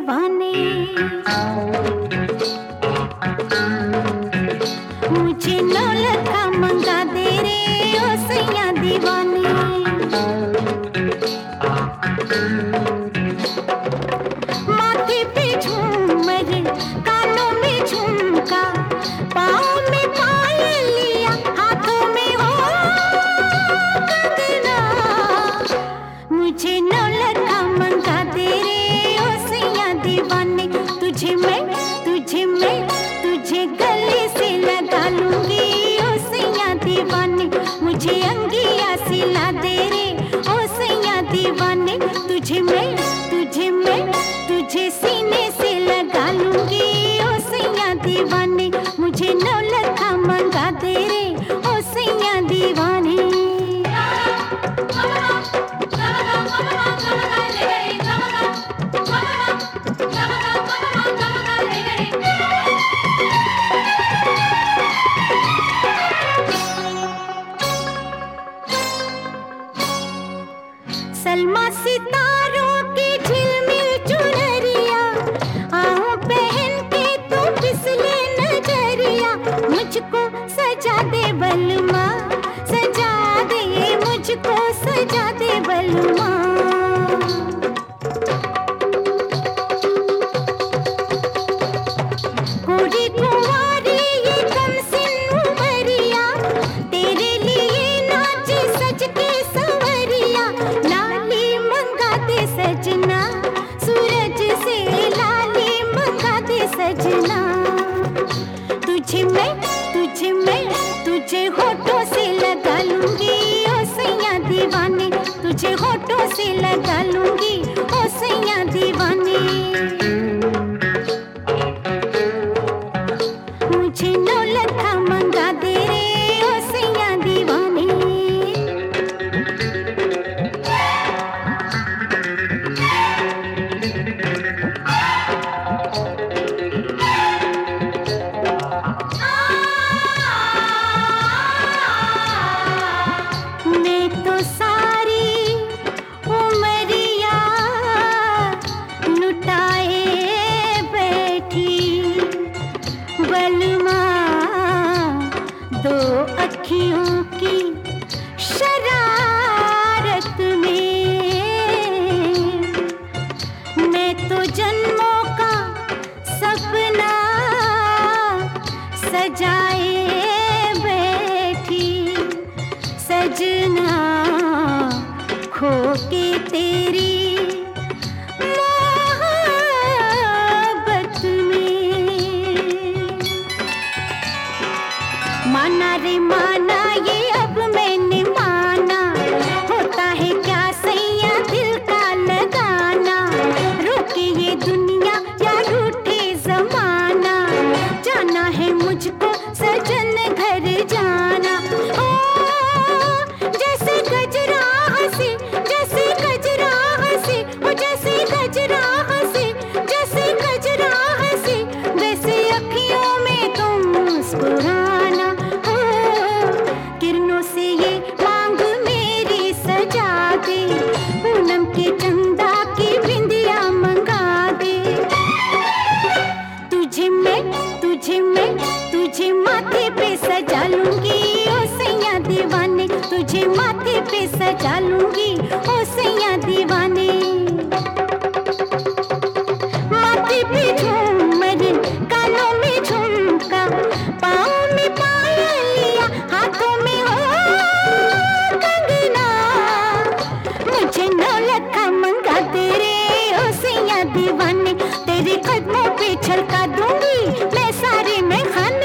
दीवाने, मुझे नौलखा मंगा दे रे ओ सैया दीवाने। माथे पे झूमर, कानों में झुमका, पाँव में पायलिया, हाथों में हो कंगना, मुझे नौलखा मंगा दे रे ओ सैया दीवाने। तुझे गले से लगा लूंगी ओ सैया दीवाने, मुझे अंगिया सिला दे रे ओ सैया दीवाने। तुझे सीने से लगा लूंगी ओ सैया दीवाने, मुझे नौलखा मंगा दे रे ओ सैया दीवाने। सलमा सितारों की झिलमिल चुनरिया, आऊं पहन के तू फिसले नजरिया, मुझको सजा दे बलमा, सजा दे मुझको सजा दे बलमा। गोरी कुंवारी ये कमसिन उमरिया, तेरे लिए नाचे सज के संवरिया, लाली मंगा दे सजना, सूरज से लाली मंगा दे सजना। तुझे होठों से लगा लूंगी ओ सैया दीवाने, तुझे होठों से लगा लूंगी ओ सैया दीवाने। मुझे नौलखा मंगा दे रे ओ सैया दीवाने। मैं तो सारी उमरिया लुटाए बैठी, बलमा दो अखियों की शरारत में, मैं तो जन्मों का सपना सजाए बैठी, सजना खो के तेरी मोहब्बत में। माना रे माना ये अब मैंने माना, होता है क्या सैया दिल का लगाना, रोके ये दुनिया या रूठे जमाना, जाना है मुझको सजन घर जाना। ओ जैसे गजरा हंसे, जैसे गजरा हंसे, ओ जैसे गजरा हंसे, जैसे गजरा हंसे, वैसे अखियों में तुम मुस्कुराना। हो किरणों से ये मांग मेरी सजा दे, पूनम के चंदा की बिंदिया मंगा दे। तुझे माथे पे सजा लूंगी ओ सैया दीवाने, तुझे माथे पे सजा लूंगी ओ सैया दीवाने। माथे पे झूमर, कानों में झुमका, पाँव में पायलिया, हाथों में हो कंगना, मुझे नौलखा मंगा दे रे ओ सैया दीवाने। तेरे कदमों पे छलका दूंगी मैं सारे में खाने।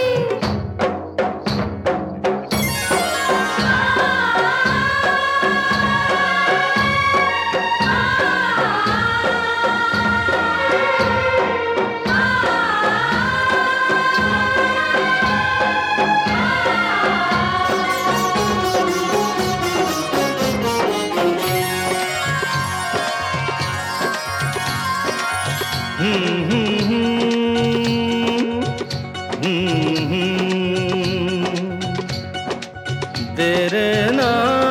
तेरे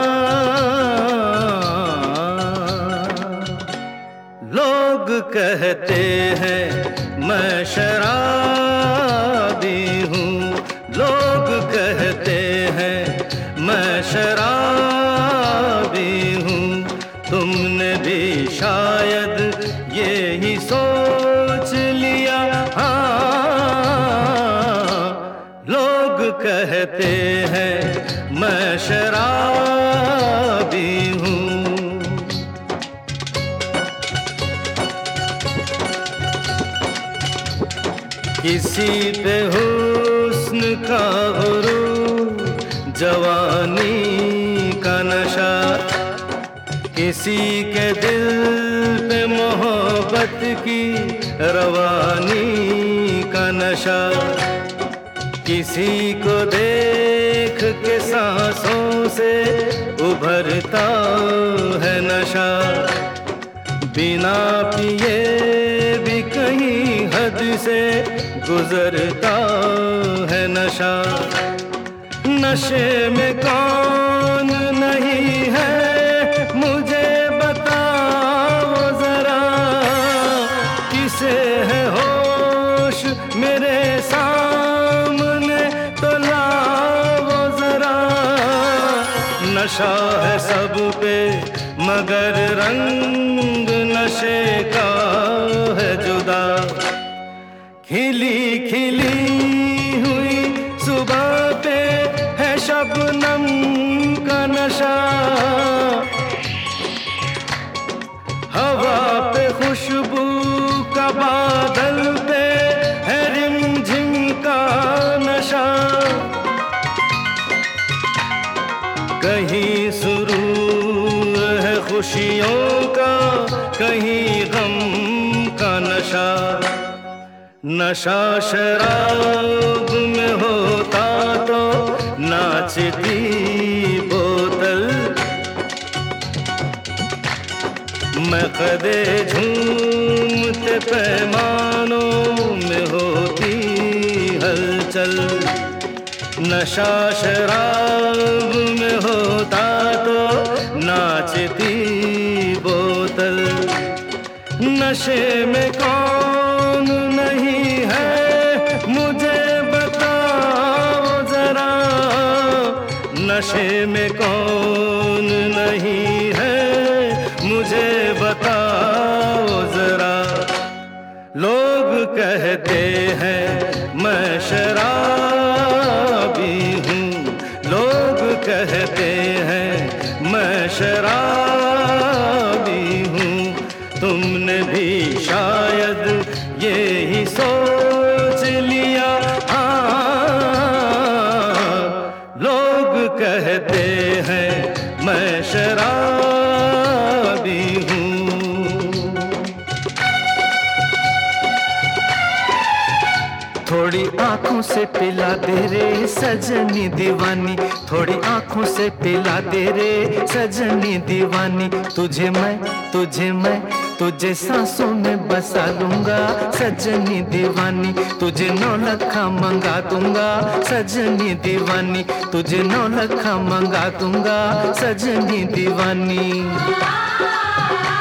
नाम लोग कह कहते हैं मैं शराबी हूँ, लोग कहते हैं मैं शराबी हूँ। तुमने भी शायद ये ही सोच लिया, हाँ, लोग कहते हैं मैं शराबी हूँ। किसी पे हुस्न का गुरूर, जवानी का नशा, किसी के दिल पे मोहब्बत की रवानी का नशा, किसी को देख के सांसों से उभरता है नशा, बिना पिए भी कहीं हद से गुजरता है नशा। नशे में कौन नहीं है मुझे बताओ जरा, किसे है होश मेरे सामने तो लाओ जरा। नशा है सब पे मगर रंग नशे का है जुदा। खिली खिली हुई सुबह पे है शबनम का नशा, हवा पे खुशबू का बादल पे है रिमझिम का नशा। कहीं सुरूर है खुशियों का, कहीं गम का नशा। नशा शराब में होता तो नाचती बोतल, मकदे झूमते पैमानों में होती हलचल। नशा शराब में होता तो नाचती बोतल, नशे में कौन नहीं है मुझे बताओ जरा, नशे में कौन नहीं है मुझे बताओ जरा। लोग कहते हैं मैं शराबी हूँ, लोग कहते हैं मैं शराबी हूँ। तुमने भी शायद ये ही सोच लिया, हाँ, लोग कहते हैं मैं शराबी हूँ। थोड़ी आंखों से पिला दे रे सजनी दीवानी, थोड़ी आंखों से पिला दे रे सजनी दीवानी। तुझे मैं तुझे सांसों में बसा लूंगा सजनी दीवानी, तुझे 9 लखा मंगा दूंगा सजनी दीवानी, तुझे 9 लखा मंगा दूंगा सजनी दीवानी।